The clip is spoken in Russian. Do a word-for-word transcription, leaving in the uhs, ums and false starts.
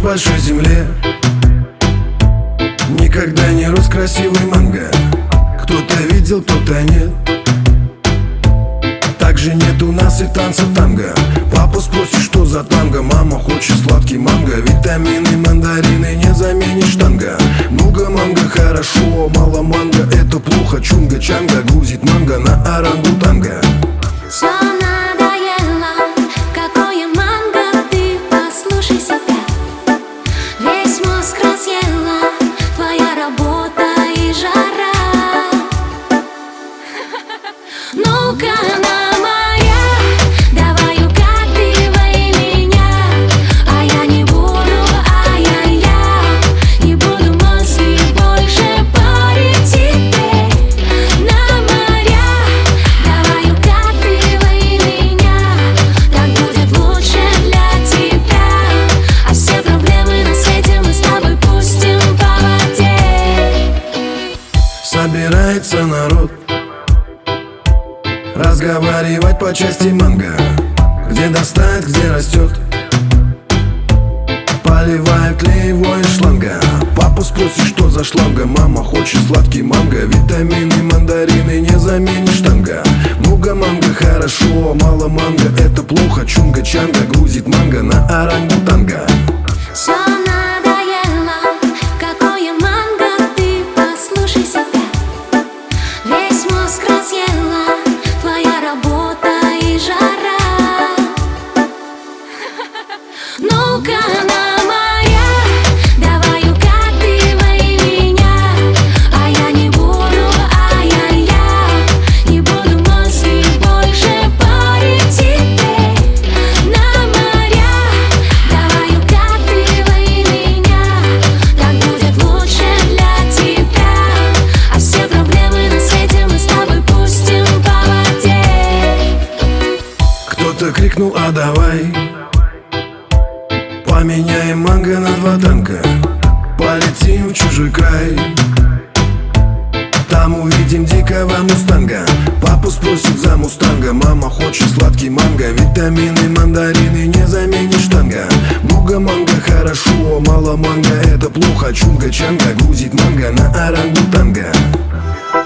большой земле никогда не рос красивый манго. Кто-то видел, кто-то нет. Также нет у нас и танца танго. Папа спросит, что за танго. Мама хочет сладкий манго. Витамины, мандарины не заменишь танго. Много манго хорошо, мало манго это плохо. Чунга-чанга грузит манго на орангутанга. Все надоело, какое манго, ты послушай себя. Весь мозг разъела твоя работа и жара. Ну-ка, на моя, давай укатывай меня. А я не буду, ай-яй-яй, не буду мозги больше парить тебе. На моря, давай укатывай меня. Так будет лучше для тебя. А все проблемы на свете мы с тобой пустим по воде. Собирается народ разговаривать по части манго. Где достать, где растет. Поливают ли его из шланга. Папа спросит, что за шланга. Мама хочет сладкий манго. Витамины, мандарины не заменишь танго. Много манго хорошо, мало манго это плохо. Чунга-чанга грузит манго на орангутанга. Все надоело, какое манго, ты послушай себя. Весь мозг разъела твоя работа и жара. Ну-ка, на моя, давай укатывай меня. А я не буду, ай-яй-яй, не буду мозги больше парить тебе. На моря, давай укатывай меня. Так будет лучше для тебя. А все проблемы на свете мы с тобой пустим по воде. Кто-то крикнул, а давай поменяем манго на два танка. Полетим в чужой край, там увидим дикого мустанга. Папа спросит за мустанга. Мама хочет сладкий манго. Витамины, мандарины не заменишь танго. Много манго хорошо, мало манго это плохо. Чунга-чанга грузит манго на орангутанга.